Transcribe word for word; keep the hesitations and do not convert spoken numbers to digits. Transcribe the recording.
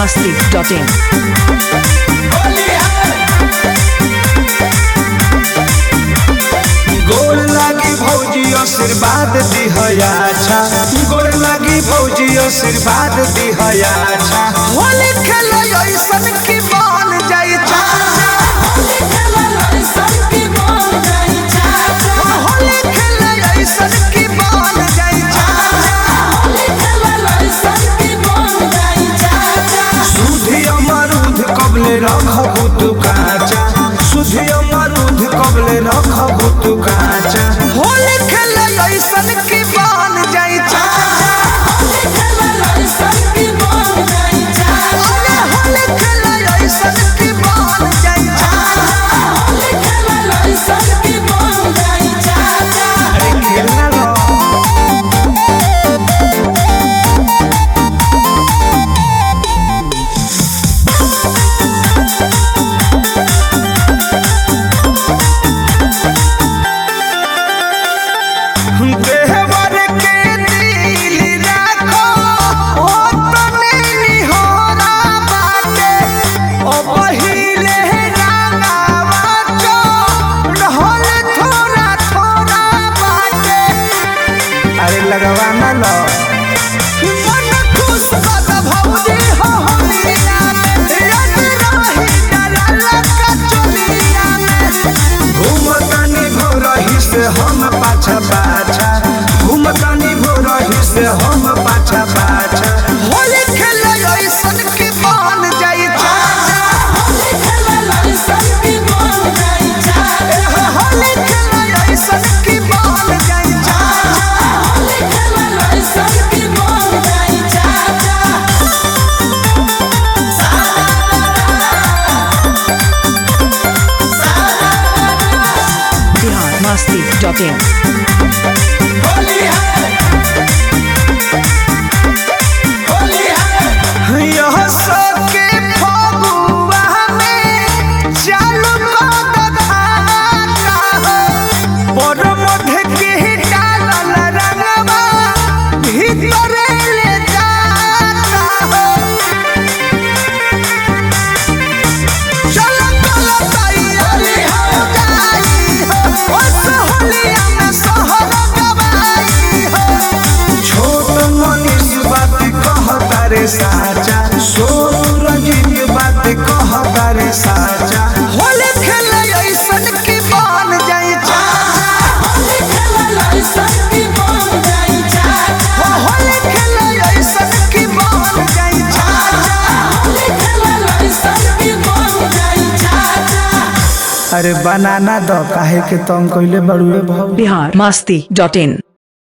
मस्ती dot इन। गोर लागी भौजी आशीर्वाद दिहया अच्छा, गोर लागी भौजी आशीर्वाद दिहया अच्छा। होली खेले ऐसन की बन जाई चाचा, होली खेले ऐसन की बन जाई चाचा। सुधी अमरूद कबले रखबू तू काचा, सुधी अमरूद कबले रखबू तू काचा। होली खेले ऐसन की बन जाई चाचा, अरे होली खेले ऐसन की बन जाई चाचा। अरे खेलना लो। देवर के दिल राखो ओ तने निहोरा बाटे, ओ पहिले रंगावा चो रहल थोड़ा थोड़ा बाटे। अरे लगवा ना लो मन खुश बात भौजी हो होलिया में, याद रही डरला का चोलिया में। घूमतानी भोरही से हम पाछा पाछा, घूमतानी भोरही से हम पाछा पाछा। होली खेले ऐसन की बन जाई चाचा, होली खेले ऐसन की बन जाई चाचा। होली खेले ऐसन की बन जाई चाचा, होली खेले ऐसन की बन जाई चाचा। Bihar Masti dot in. होली है, होली है। यह सके फगुआ में चालू कद धागा हो, पर मध्य के डालल रंगवा भीतरे ले जाता हो। चल चल तैयारी हो जाई हो, उस होलिया में सहर गवाई हो। छोट मनीष बात कहता रे साचा, सूरज की बात कहता रे साचा। होली खेले ऐसन की बन जाई चाचा, होली खेले ऐसन की बन जाई चाचा। होली खेले ऐसन की बन जाई चाचा, होली खेले ऐसन की बन जाई चाचा। अरे बनाना दो काहे के तुम कइले बड़ुए भाऊ। बिहार मस्ती डॉट इन।